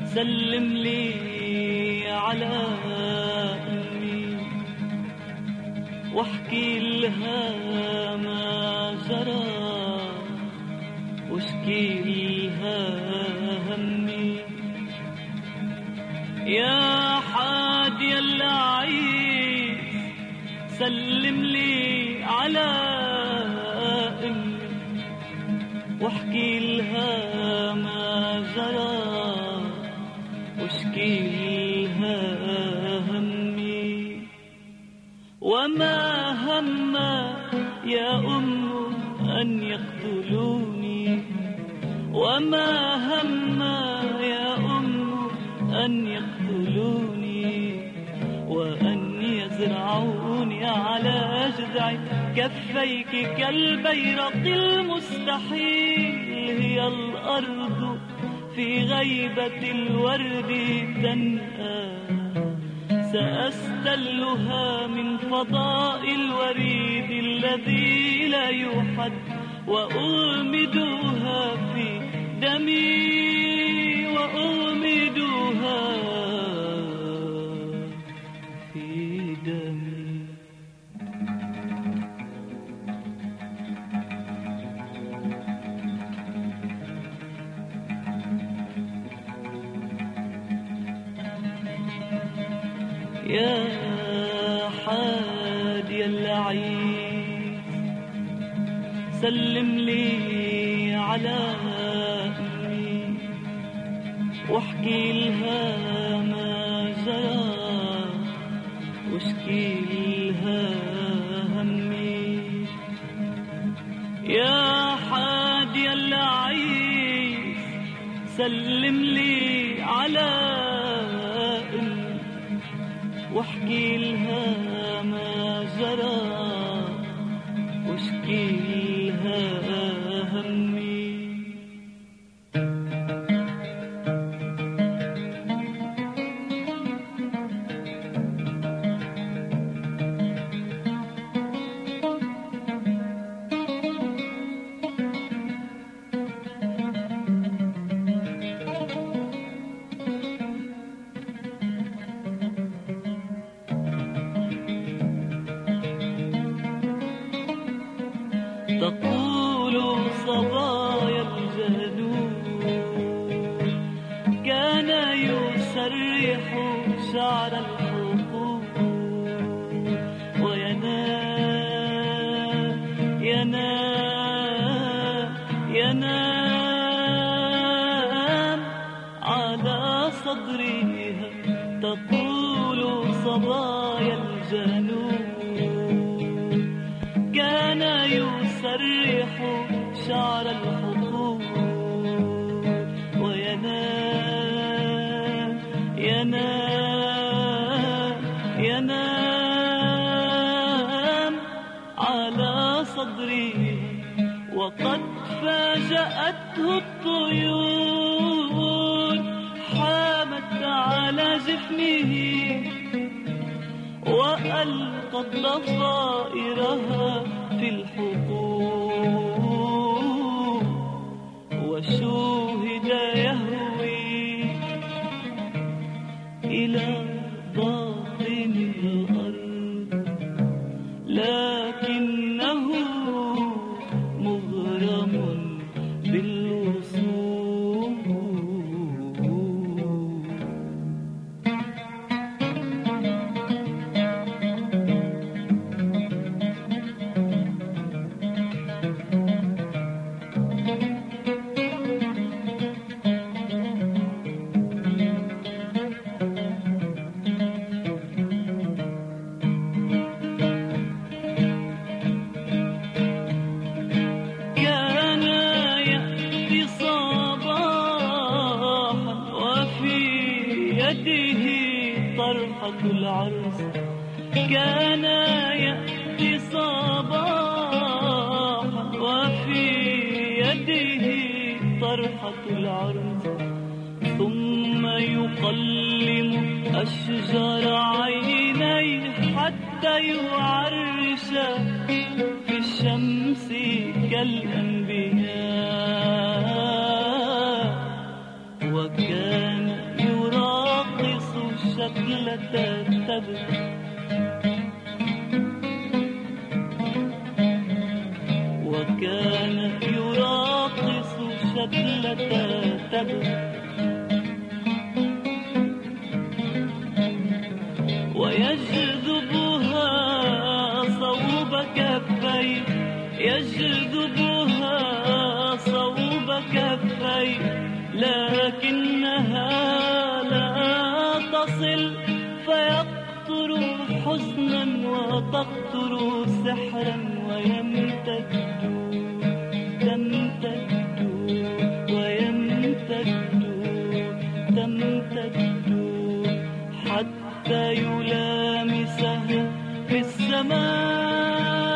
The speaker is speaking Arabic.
سلم لي على أمي واحكي لها ما جرى واشكي لها همي. يا حادي العيش سلم لي على أمي واحكي لها ما جرى واشكي لها همي. وما هم يا أم أن يقتلوني، وما هم يا أم أن يقتلوني وأن يزرعوني على جذع كفيك كالبيرق المستحيل. هي الأرض في غيبة الورد تنأى، سأستلها من فضاء الوريد الذي لا يحد وأغمدها في دمي، وأغمدها في دمي. يا حادي العيش سلم لي على أمي واحكي لها ما جرى واشكي لها همي. يا حادي العيش سلم لي على أمي واحكي لها ما جرى واشكي لها همي. تقول صبايا الجنون كان يسرح شعر الحقول وينام ينام على صدرها. تقول صبايا الجنون كان يسرح شعر الحقول وينام ينام على صدري. وقد فاجأته الطيور حامت على جفنه وألقت ضفائرها في الحقول وشوهد يهوي إلى باطن الأرض لكنه مغرم بالوصول. يده طرحة العرس كان يأتي صباحا وفي يده طرحة العرس ثم يقلم أشجار عينيه حتى يعرش في الشمس كالأنبياء وكان يراقص شتلة تبر ويجذبها صوب كفيه يجذبها صوب كفيه لكنها لا تصل فيقطر حزنا وتقطر سحرا ويمتد تمتد ويمتد تمتد حتى يلامسها في السماء